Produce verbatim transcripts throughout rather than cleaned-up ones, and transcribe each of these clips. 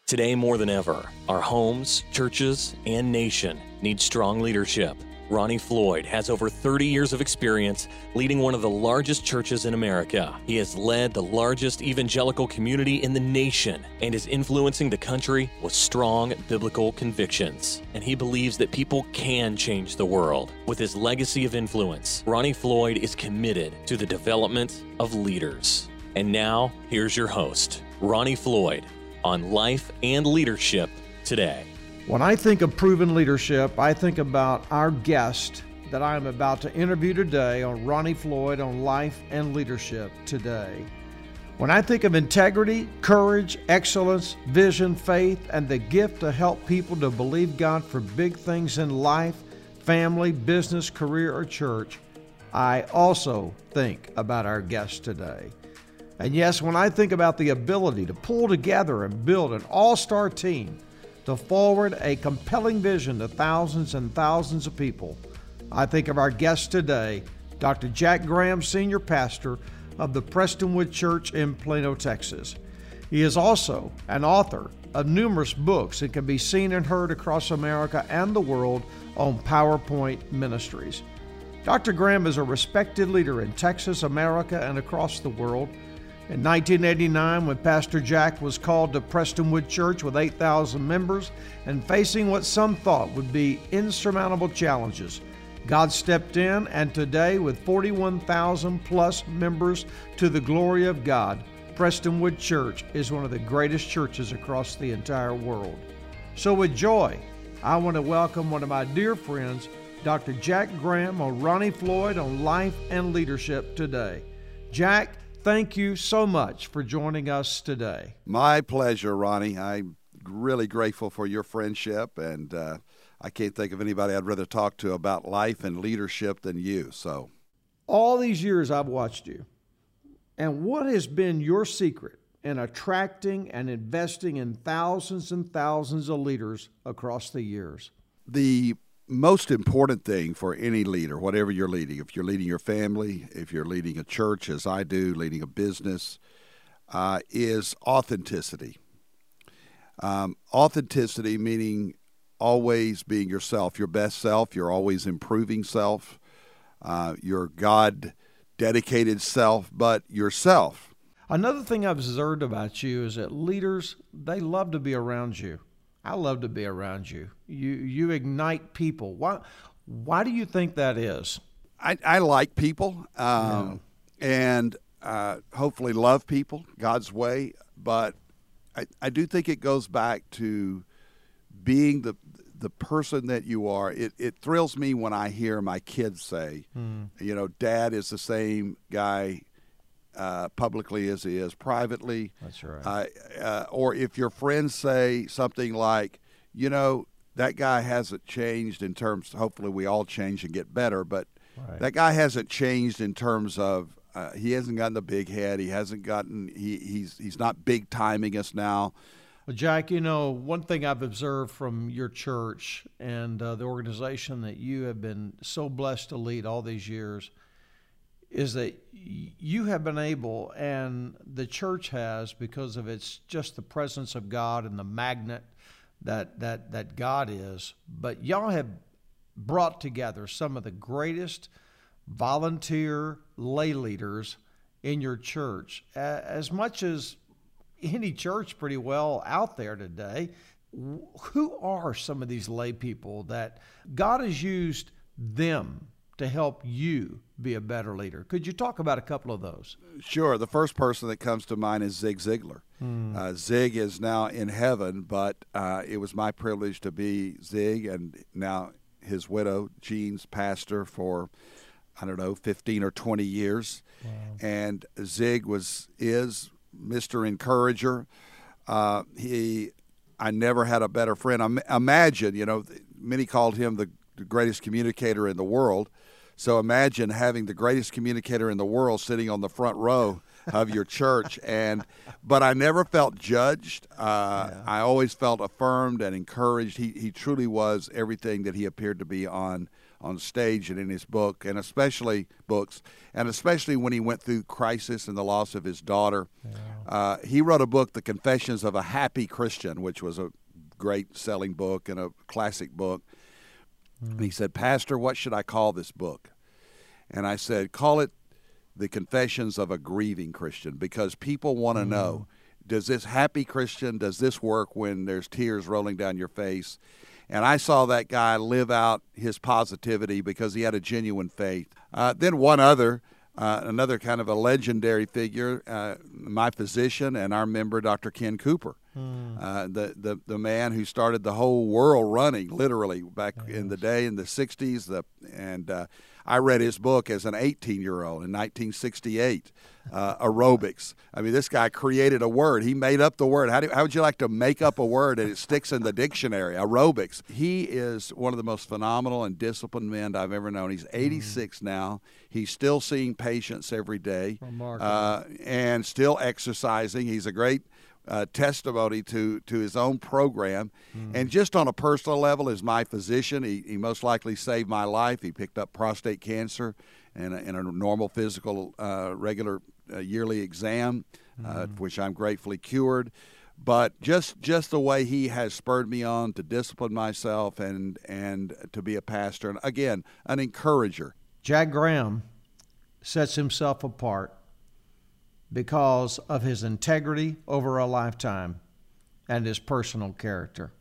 Today more than ever, our homes, churches, and nation need strong leadership. Ronnie Floyd has over thirty years of experience leading one of the largest churches in America. He has led the largest evangelical community in the nation and is influencing the country with strong biblical convictions. And he believes that people can change the world. With his legacy of influence, Ronnie Floyd is committed to the development of leaders. And now, here's your host, Ronnie Floyd, on Life and Leadership Today. When I think of proven leadership, I think about our guest that I am about to interview today on Ronnie Floyd on Life and Leadership Today. When I think of integrity, courage, excellence, vision, faith, and the gift to help people to believe God for big things in life, family, business, career, or church, I also think about our guest today. And yes, when I think about the ability to pull together and build an all-star team to forward a compelling vision to thousands and thousands of people, I think of our guest today, Doctor Jack Graham, Senior Pastor of the Prestonwood Church in Plano, Texas. He is also an author of numerous books and can be seen and heard across America and the world on PowerPoint Ministries. Doctor Graham is a respected leader in Texas, America, and across the world. In nineteen eighty-nine, when Pastor Jack was called to Prestonwood Church with eight thousand members and facing what some thought would be insurmountable challenges, God stepped in, and today, with forty-one thousand plus members to the glory of God, Prestonwood Church is one of the greatest churches across the entire world. So with joy, I want to welcome one of my dear friends, Doctor Jack Graham, on Ronnie Floyd on Life and Leadership Today. Jack, thank you so much for joining us today. My pleasure, Ronnie. I'm really grateful for your friendship, and uh, I can't think of anybody I'd rather talk to about life and leadership than you. So, all these years I've watched you, and what has been your secret in attracting and investing in thousands and thousands of leaders across the years? The most important thing for any leader, whatever you're leading, if you're leading your family, if you're leading a church, as I do, leading a business, uh, is authenticity. Um, authenticity meaning always being yourself, your best self. You're always improving self, uh, your God-dedicated self, but yourself. Another thing I've observed about you is that leaders, they love to be around you. I love to be around you. You you ignite people. Why why do you think that is? I, I like people um, yeah. and uh, hopefully love people God's way, but I, I do think it goes back to being the the person that you are. It, it thrills me when I hear my kids say, mm. you know, Dad is the same guy Uh, publicly as he is privately. That's right. Uh, uh, or if your friends say something like, you know, that guy hasn't changed in terms, hopefully we all change and get better, but right. that guy hasn't changed in terms of, uh, he hasn't gotten the big head, he hasn't gotten, he, he's he's not big timing us now. Well, Jack, you know, one thing I've observed from your church and uh, the organization that you have been so blessed to lead all these years is that you have been able, and the church has, because of its just the presence of God and the magnet that that that God is, but y'all have brought together some of the greatest volunteer lay leaders in your church, as much as any church pretty well out there today. Who are some of these lay people that God has used them to help you be a better leader? Could you talk about a couple of those? Sure. The first person that comes to mind is Zig Ziglar. Mm. Uh, Zig is now in heaven, but uh, it was my privilege to be Zig and now his widow, Jean's pastor for, I don't know, fifteen or twenty years. Wow. And Zig was is Mister Encourager. Uh, he, I never had a better friend. I, imagine, you know, many called him the, the greatest communicator in the world. So imagine having the greatest communicator in the world sitting on the front row of your church. And but I never felt judged. Uh, yeah. I always felt affirmed and encouraged. He he truly was everything that he appeared to be on on stage and in his book, and especially books, and especially when he went through crisis and the loss of his daughter. Yeah. Uh, he wrote a book, The Confessions of a Happy Christian, which was a great selling book and a classic book. Mm. And he said, Pastor, what should I call this book? And I said, call it The Confessions of a Grieving Christian, because people want to mm. know, does this happy Christian, does this work when there's tears rolling down your face? And I saw that guy live out his positivity because he had a genuine faith. Uh, then one other, uh, another kind of a legendary figure, uh, my physician and our member, Doctor Ken Cooper, mm. uh, the, the the man who started the whole world running, literally, back yes. in the day in the sixties. The, and uh, I read his book as an eighteen-year-old in nineteen sixty-eight, uh, aerobics. I mean, this guy created a word. He made up the word. How, do, how would you like to make up a word and it sticks in the dictionary? Aerobics. He is one of the most phenomenal and disciplined men I've ever known. He's eighty-six mm. now. He's still seeing patients every day uh, and still exercising. He's a great Uh, testimony to, to his own program. Mm. And just on a personal level, as my physician, he, he most likely saved my life. He picked up prostate cancer in a, in a normal physical, uh, regular uh, yearly exam, mm. uh, which I'm gratefully cured. But just just the way he has spurred me on to discipline myself and, and to be a pastor. And again, an encourager. Jack Graham sets himself apart because of his integrity over a lifetime and his personal character.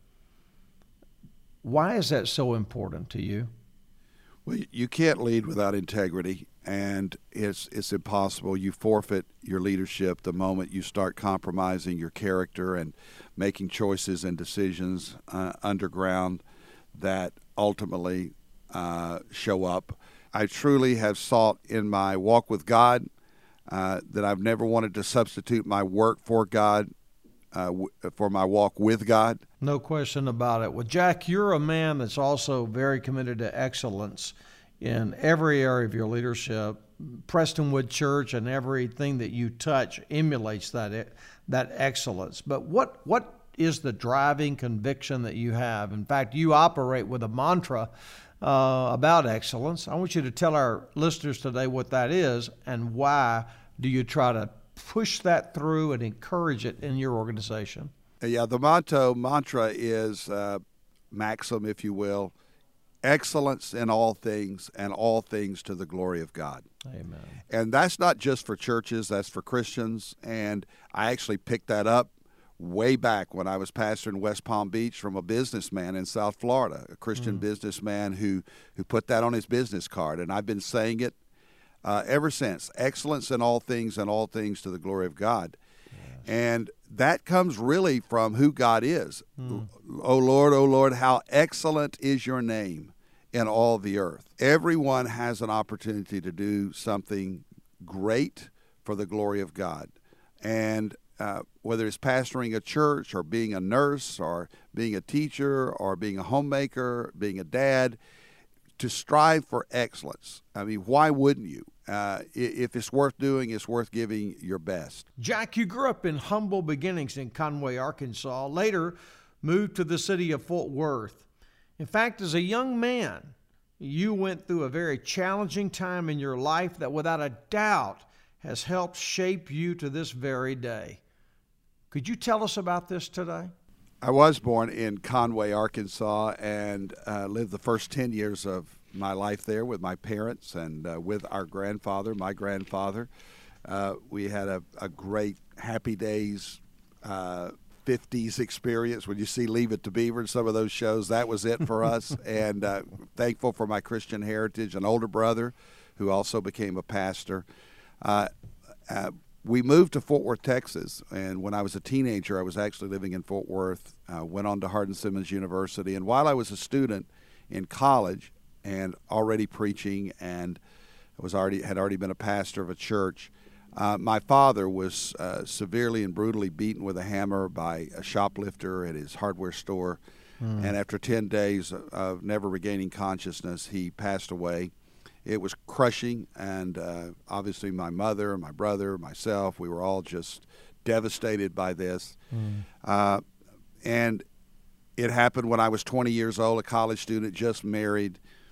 Why is that so important to you? Well, you can't lead without integrity, and it's it's impossible. You forfeit your leadership the moment you start compromising your character and making choices and decisions uh, underground that ultimately uh, show up. I truly have sought in my walk with God Uh, that I've never wanted to substitute my work for God, uh, w- for my walk with God. No question about it. Well, Jack, you're a man that's also very committed to excellence in every area of your leadership. Prestonwood Church and everything that you touch emulates that that excellence. But what what is the driving conviction that you have? In fact, you operate with a mantra Uh, about excellence. I want you to tell our listeners today what that is and why do you try to push that through and encourage it in your organization? Yeah, the motto, mantra is uh, maxim, if you will, excellence in all things and all things to the glory of God. Amen. And that's not just for churches, that's for Christians. And I actually picked that up way back when I was pastor in West Palm Beach from a businessman in South Florida, a Christian mm. businessman who, who put that on his business card. And I've been saying it uh, ever since. Excellence in all things and all things to the glory of God. Yes. And that comes really from who God is. Mm. Oh, Lord, oh, Lord, how excellent is your name in all the earth. Everyone has an opportunity to do something great for the glory of God. And Uh, whether it's pastoring a church or being a nurse or being a teacher or being a homemaker, being a dad, to strive for excellence. I mean, why wouldn't you? Uh, if it's worth doing, it's worth giving your best. Jack, you grew up in humble beginnings in Conway, Arkansas, later moved to the city of Fort Worth. In fact, as a young man, you went through a very challenging time in your life that without a doubt has helped shape you to this very day. Could you tell us about this today? I was born in Conway, Arkansas, and uh, lived the first ten years of my life there with my parents and uh, with our grandfather, my grandfather. Uh, we had a, a great Happy Days uh, fifties experience. When you see Leave It to Beaver and some of those shows, that was it for us. And uh, thankful for my Christian heritage. An older brother who also became a pastor. Uh, uh, We moved to Fort Worth, Texas, and when I was a teenager, I was actually living in Fort Worth, uh, went on to Hardin-Simmons University, and while I was a student in college and already preaching and was already had already been a pastor of a church, uh, my father was uh, severely and brutally beaten with a hammer by a shoplifter at his hardware store, mm. and after ten days of never regaining consciousness, he passed away. It was crushing, and uh, obviously my mother, my brother, myself, we were all just devastated by this. Mm. Uh, and it happened when I was twenty years old, a college student, just married,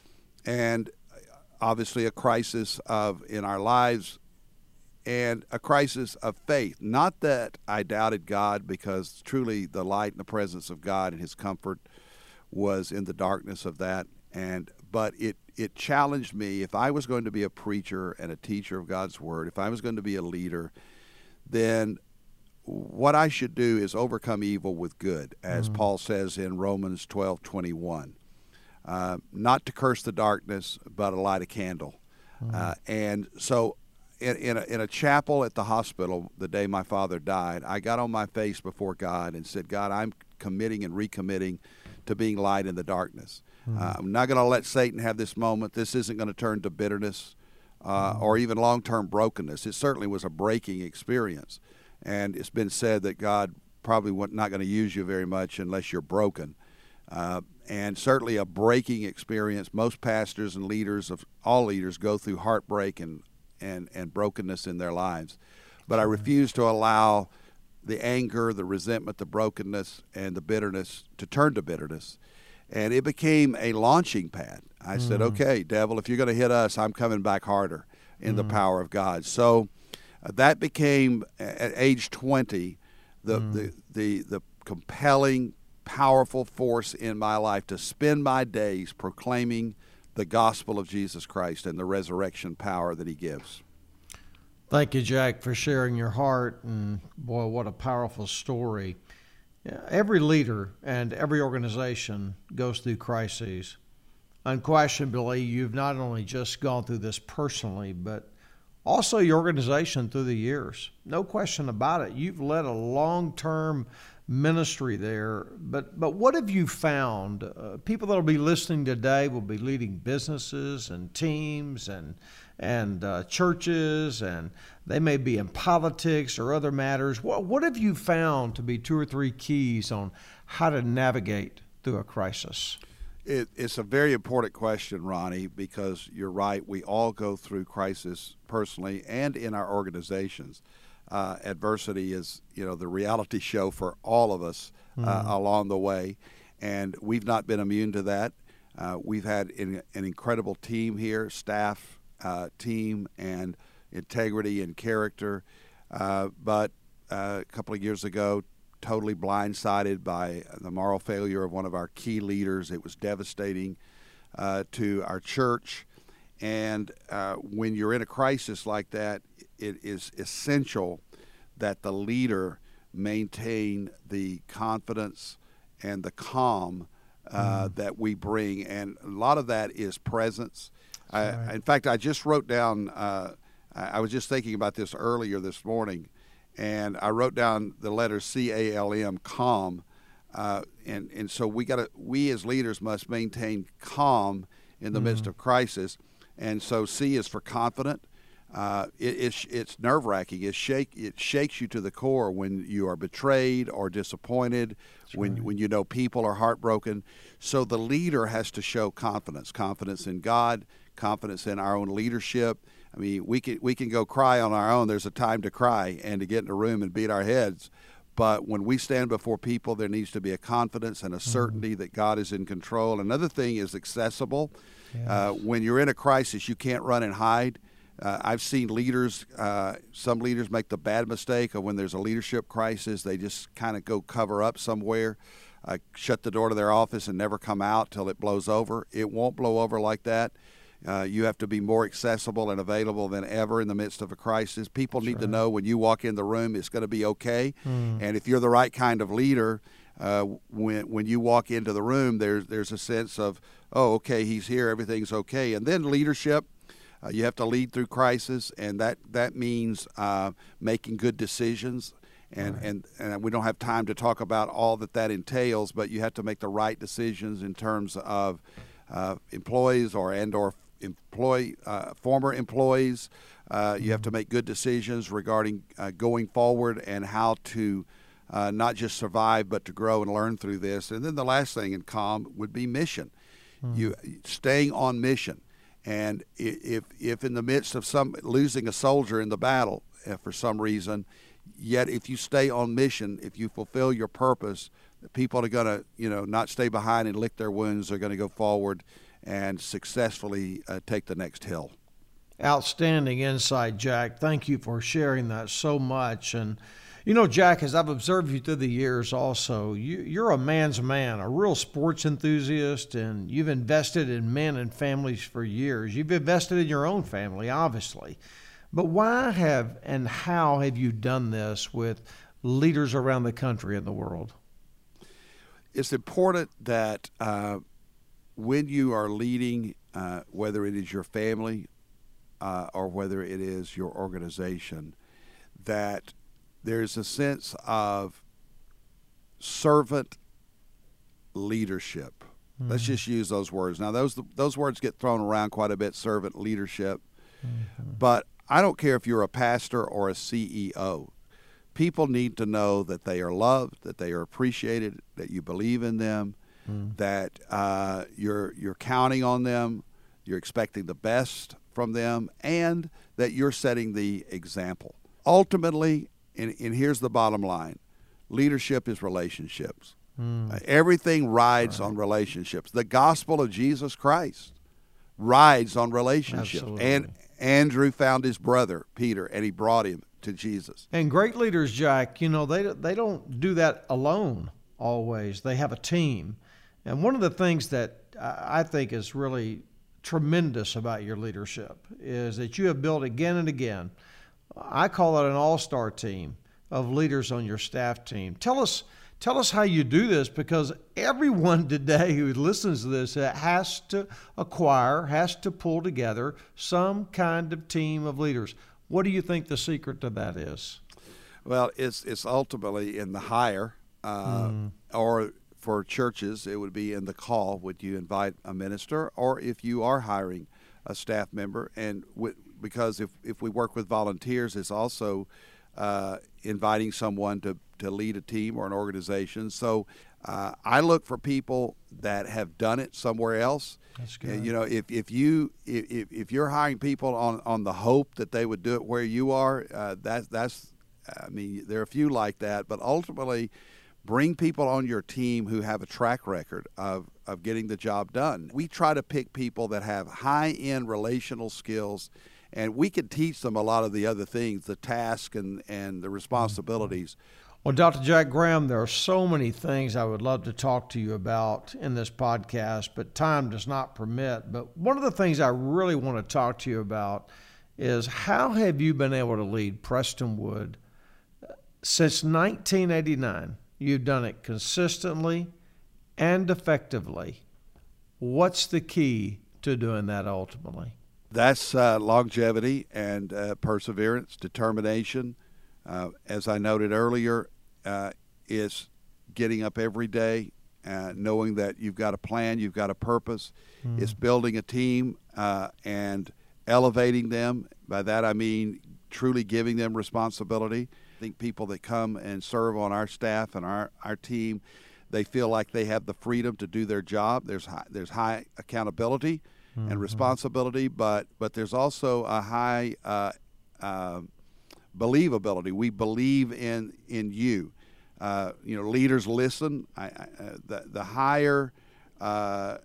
and obviously a crisis of in our lives, and a crisis of faith. Not that I doubted God, because truly the light and the presence of God and His comfort was in the darkness of that. And but it it challenged me. If I was going to be a preacher and a teacher of God's Word, if I was going to be a leader, then what I should do is overcome evil with good, as mm-hmm. Paul says in Romans twelve twenty-one. Uh, not to curse the darkness, but to light a candle. Mm-hmm. Uh, and so in, in, a, in a chapel at the hospital the day my father died, I got on my face before God and said, God, I'm committing and recommitting to being light in the darkness. Mm-hmm. Uh, I'm not going to let Satan have this moment. This isn't going to turn to bitterness uh, mm-hmm. or even long-term brokenness. It certainly was a breaking experience. And it's been said that God probably not going to use you very much unless you're broken. Uh, and certainly a breaking experience. Most pastors and leaders, of all leaders, go through heartbreak and, and, and brokenness in their lives. But I refuse to allow the anger, the resentment, the brokenness, and the bitterness to turn to bitterness. And it became a launching pad. I mm. said, okay, devil, if you're going to hit us, I'm coming back harder in mm. the power of God. So uh, that became, at age twenty, the, mm. the, the, the compelling, powerful force in my life to spend my days proclaiming the gospel of Jesus Christ and the resurrection power that He gives. Thank you, Jack, for sharing your heart, and boy, what a powerful story. Every leader and every organization goes through crises. Unquestionably, you've not only just gone through this personally, but also your organization through the years. No question about it. You've led a long-term ministry there. But but what have you found? Uh, people that will be listening today will be leading businesses and teams and and uh, churches, and they may be in politics or other matters. What what have you found to be two or three keys on how to navigate through a crisis? It, it's a very important question, Ronnie, because you're right. We all go through crisis personally and in our organizations. Uh, adversity is, you know, the reality show for all of us uh, mm-hmm. along the way, and we've not been immune to that. Uh, we've had an, an incredible team here, staff, uh, team, and integrity and character. Uh, but uh, a couple of years ago, totally blindsided by the moral failure of one of our key leaders. It was devastating uh, to our church. And uh, when you're in a crisis like that, it is essential that the leader maintain the confidence and the calm uh, mm. that we bring. And a lot of that is presence. I, right. In fact, I just wrote down, uh, I was just thinking about this earlier this morning, and I wrote down the letter C A L M, calm. Uh, and, and so we got to, we as leaders must maintain calm in the mm. midst of crisis. And so C is for confident. Uh, it, it's it's nerve-wracking. It shake it shakes you to the core when you are betrayed or disappointed, That's when right. when you know people are heartbroken. So the leader has to show confidence, confidence in God, confidence in our own leadership. I mean, we can we can go cry on our own. There's a time to cry and to get in a room and beat our heads. But when we stand before people, there needs to be a confidence and a certainty mm-hmm. that God is in control. Another thing is accessible. Yes. Uh, when you're in a crisis, you can't run and hide. Uh, I've seen leaders, uh, some leaders make the bad mistake of when there's a leadership crisis, they just kind of go cover up somewhere, uh, shut the door to their office and never come out till it blows over. It won't blow over like that. Uh, you have to be more accessible and available than ever in the midst of a crisis. People That's need right. to know when you walk in the room, it's going to be okay. Mm. And if you're the right kind of leader, uh, when when you walk into the room, there's there's a sense of, oh, okay, he's here, everything's okay. And then leadership. Uh, you have to lead through crisis, and that, that means uh, making good decisions. And, right. and, and we don't have time to talk about all that that entails, but you have to make the right decisions in terms of uh, employees or and or employee, uh, former employees. Uh, mm-hmm. You have to make good decisions regarding uh, going forward and how to uh, not just survive, but to grow and learn through this. And then the last thing in calm would be mission. Mm-hmm. You staying on mission. And if if in the midst of some losing a soldier in the battle uh, for some reason, yet if you stay on mission, if you fulfill your purpose, people are going to, you know, not stay behind and lick their wounds. They're going to go forward and successfully uh, take the next hill. Outstanding insight, Jack. Thank you for sharing that so much. And, you know, Jack, as I've observed you through the years also, you, you're a man's man, a real sports enthusiast, and you've invested in men and families for years. You've invested in your own family, obviously. But why have and how have you done this with leaders around the country and the world? It's important that uh, when you are leading, uh, whether it is your family uh, or whether it is your organization, that there's a sense of servant leadership. Mm-hmm. Let's just use those words. Now, those those words get thrown around quite a bit, servant leadership. Mm-hmm. But I don't care if you're a pastor or a C E O. People need to know that they are loved, that they are appreciated, that you believe in them, mm. that uh, you're you're counting on them, you're expecting the best from them, and that you're setting the example. Ultimately, and, and here's the bottom line, leadership is relationships. Mm. Uh, everything rides right. on relationships. The gospel of Jesus Christ rides on relationships. Absolutely. And Andrew found his brother, Peter, and he brought him to Jesus. And great leaders, Jack, you know, they they don't do that alone always. They have a team. And one of the things that I think is really tremendous about your leadership is that you have built again and again, I call it an all-star team of leaders on your staff team. Tell us Tell us how you do this, because everyone today who listens to this has to acquire, has to pull together some kind of team of leaders. What do you think the secret to that is? Well, it's it's ultimately in the hire, uh, mm. or for churches, it would be in the call. Would you invite a minister, or if you are hiring a staff member, and w- because if, if we work with volunteers, it's also uh, inviting someone to to lead a team or an organization. So uh, I look for people that have done it somewhere else. That's good. And, you know, if, if you if, if you're hiring people on, on the hope that they would do it where you are, uh, that's that's I mean, there are a few like that. But ultimately, bring people on your team who have a track record of of getting the job done. We try to pick people that have high-end relational skills, and we can teach them a lot of the other things, the task and, and the responsibilities. Well, Doctor Jack Graham, there are so many things I would love to talk to you about in this podcast, but time does not permit. But one of the things I really want to talk to you about is how have you been able to lead Prestonwood since nineteen eighty-nine? You've done it consistently and effectively. What's the key to doing that ultimately? That's uh, longevity and uh, perseverance, determination. Uh, as I noted earlier, uh, is getting up every day, uh, knowing that you've got a plan, you've got a purpose. Mm. It's building a team uh, and elevating them. By that I mean truly giving them responsibility. I think people that come and serve on our staff and our, our team, they feel like they have the freedom to do their job. There's high, there's high accountability mm-hmm. and responsibility, but but there's also a high uh, uh, believability. We believe in in you. Uh, you know, leaders listen. I, I, uh, the the higher uh,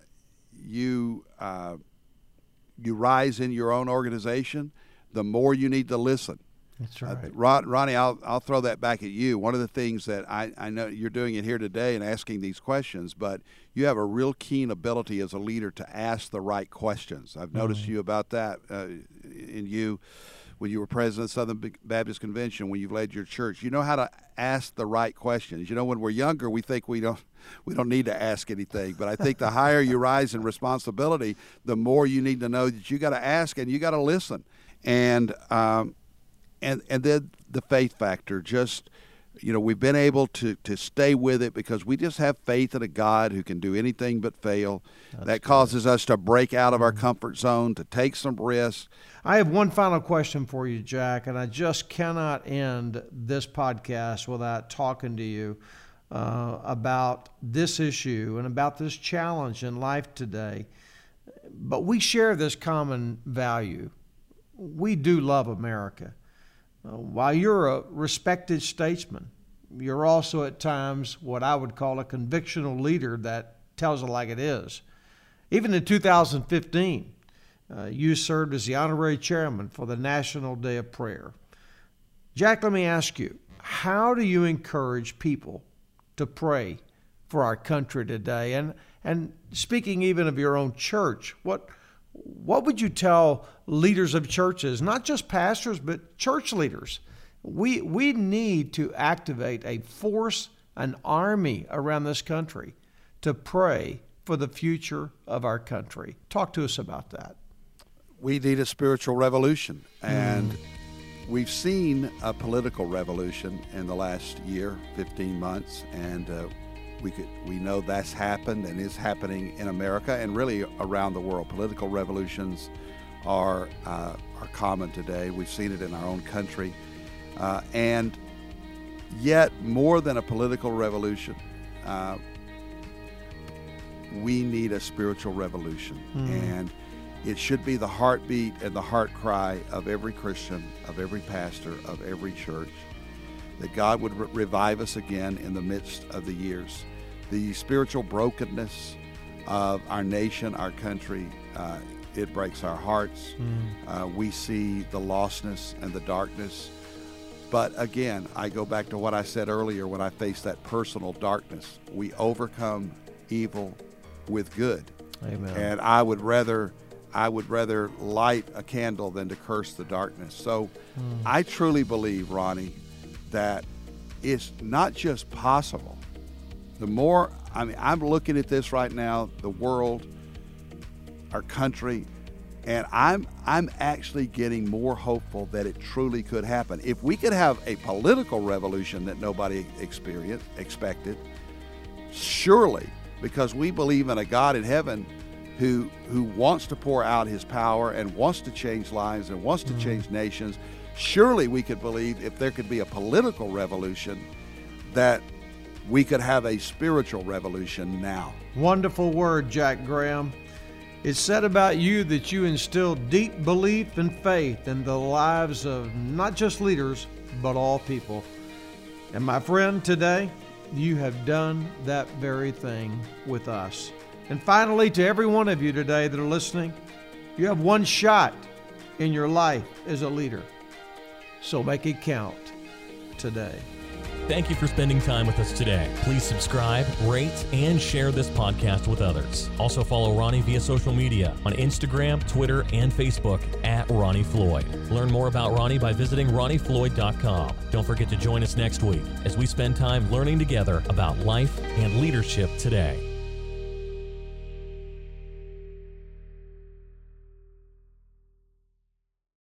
you uh, you rise in your own organization, the more you need to listen. That's right. Uh, Ron, Ronnie, I'll I'll throw that back at you. One of the things that I, I know you're doing it here today and asking these questions, but you have a real keen ability as a leader to ask the right questions. I've noticed mm-hmm. you about that uh, in you when you were president of Southern Baptist Convention, when you've led your church. You know how to ask the right questions. You know, when we're younger, we think we don't we don't need to ask anything. But I think the higher you rise in responsibility, the more you need to know that you got to ask and you got to listen. And um, And and then the faith factor, just, you know, we've been able to, to stay with it because we just have faith in a God who can do anything but fail. That's that causes good. us to break out of our comfort zone, to take some risks. I have one final question for you, Jack, and I just cannot end this podcast without talking to you uh, about this issue and about this challenge in life today. But we share this common value. We do love America. Uh, while you're a respected statesman, you're also at times what I would call a convictional leader that tells it like it is. Even in two thousand fifteen, uh, you served as the honorary chairman for the National Day of Prayer. Jack, let me ask you, how do you encourage people to pray for our country today? And and speaking even of your own church, what what would you tell leaders of churches, not just pastors, but church leaders? We we need to activate a force, an army around this country to pray for the future of our country. Talk to us about that. We need a spiritual revolution, and mm. we've seen a political revolution in the last year, fifteen months, and uh, we could we know that's happened and is happening in America and really around the world. Political revolutions are uh, are common today. We've seen it in our own country, uh, and yet more than a political revolution, uh, we need a spiritual revolution, mm. and it should be the heartbeat and the heart cry of every Christian, of every pastor, of every church, that God would re- revive us again in the midst of the years. The spiritual brokenness of our nation, our country, uh, it breaks our hearts. Mm. Uh, we see the lostness and the darkness. But again, I go back to what I said earlier when I faced that personal darkness. We overcome evil with good. Amen. And I would rather I would rather light a candle than to curse the darkness. So mm. I truly believe, Ronnie, that it's not just possible. The more, I mean, I'm looking at this right now, the world, our country, and I'm I'm actually getting more hopeful that it truly could happen. If we could have a political revolution that nobody experienced, expected, surely, because we believe in a God in heaven who who wants to pour out his power and wants to change lives and wants to mm. change nations, surely we could believe if there could be a political revolution that we could have a spiritual revolution now. Wonderful word, Jack Graham. It's said about you that you instill deep belief and faith in the lives of not just leaders, but all people. And my friend, today, you have done that very thing with us. And finally, to every one of you today that are listening, you have one shot in your life as a leader. So make it count today. Thank you for spending time with us today. Please subscribe, rate, and share this podcast with others. Also follow Ronnie via social media on Instagram, Twitter, and Facebook at Ronnie Floyd. Learn more about Ronnie by visiting ronnie floyd dot com. Don't forget to join us next week as we spend time learning together about life and leadership today.